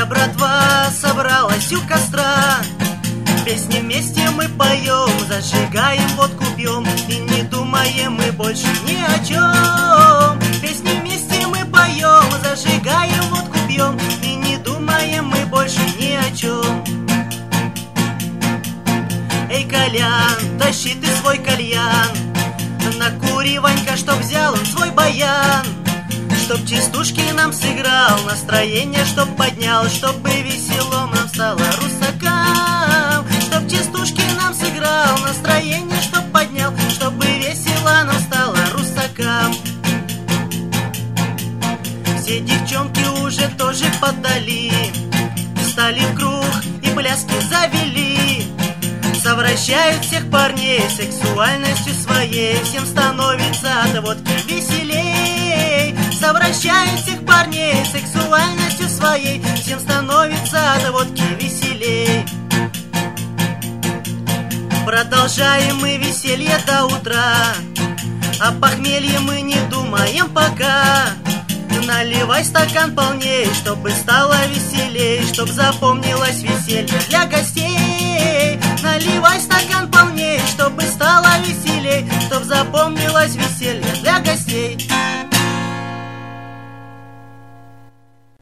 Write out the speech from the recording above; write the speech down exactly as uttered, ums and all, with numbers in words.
Вся братва собралась у костра, песни вместе мы поем, зажигаем, водку пьем и не думаем мы больше ни о чем. Песни вместе мы поем, зажигаем, водку пьем и не думаем мы больше ни о чем. Эй, Колян, тащи ты свой кальян, накури, Ванька, чтоб взял он свой баян, чтоб частушки нам сыграл, настроение чтоб поднял, чтобы весело нам стало русакам. Чтоб частушки нам сыграл, настроение чтоб поднял, чтобы весело нам стало русакам. Все девчонки уже тоже поддали, встали в круг и пляски завели. Совращают всех парней сексуальностью своей, всем становится от водки веселей. Совращают всех парней сексуальностью своей, всем становится от водки веселей. Продолжаем мы веселье до утра, о похмелье мы не думаем пока. Наливай стакан полней, чтобы стало веселей, чтоб запомнилось веселье для гостей. Наливай стакан полней, чтобы стало веселей, чтоб запомнилось веселье для гостей.